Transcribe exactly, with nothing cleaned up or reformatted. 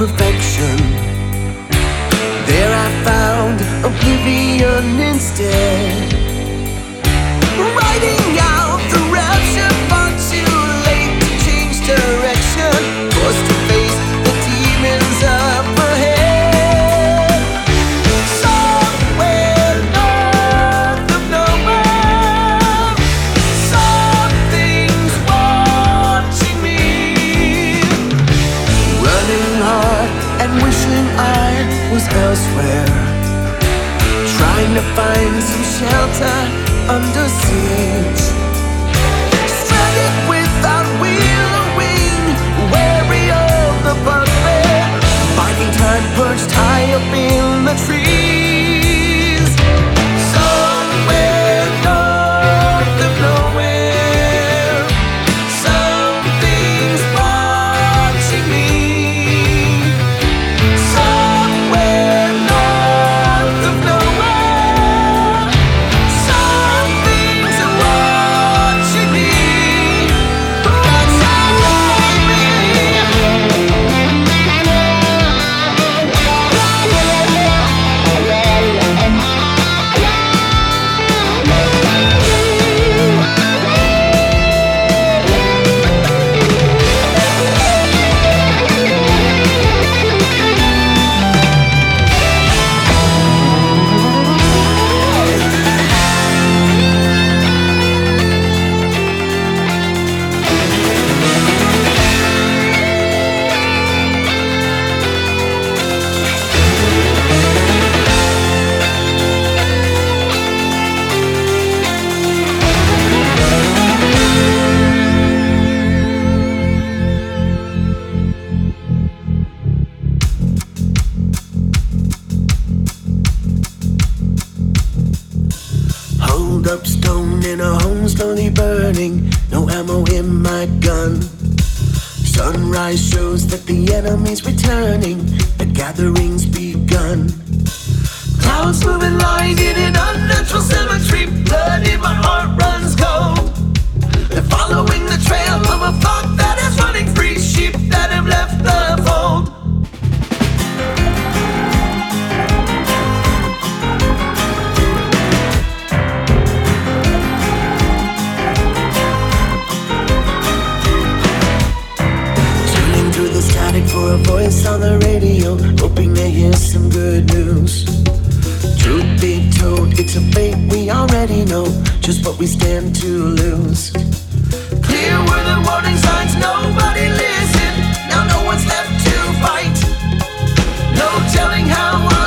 perfection. There I found oblivion instead. Riding out the rapture, far too late to change direction. Forced to face the demons up ahead. Somewhere north of nowhere, something's watching me. Running hard and wishing I was elsewhere, trying to find some shelter under siege. Stranded without wheel or wing, wary of the bugbear, biding time perched high up in the trees. Somewhere north of nowhere, something's watching me. Somewhere north of nowhere, something's watching me. Watching me. Hold up stone in a home slowly burning, no ammo in my gun. Sunrise shows that the enemy's returning, the gathering's begun. Clouds moving line in an unnatural symmetry, blood in my heart runs cold. They're following the trail of a flock that is running free, sheep that have left the fold. For a voice on the radio, hoping they hear some good news. Truth be told, it's a fate we already know, just what we stand to lose. Clear were the warning signs, nobody listened. Now no one's left to fight. No telling how I